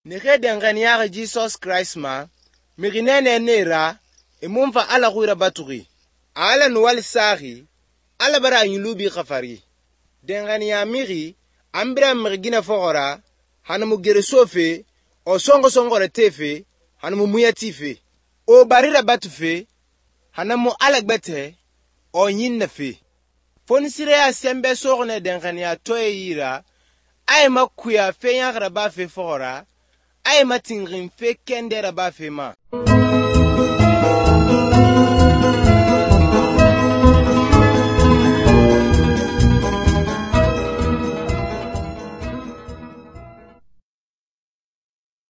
Nige dengan yaga Jesus Christ ma, miginene nera, imumfa ala guira baturi. Ala nuwal sagi, ala bara yulubi khafari. Dengan ya miri, ambira mirgina fogora, hanamu geresofe, o songo re tefe, hanamu muyatife. O barira batufe, hanamu alagbete, o nyinnafe. Fonisire ya sembe sogne dengan ya toye yira, ay makuya fe yagra ba fe fogora, ay matingrin fe kendera ba fe ma.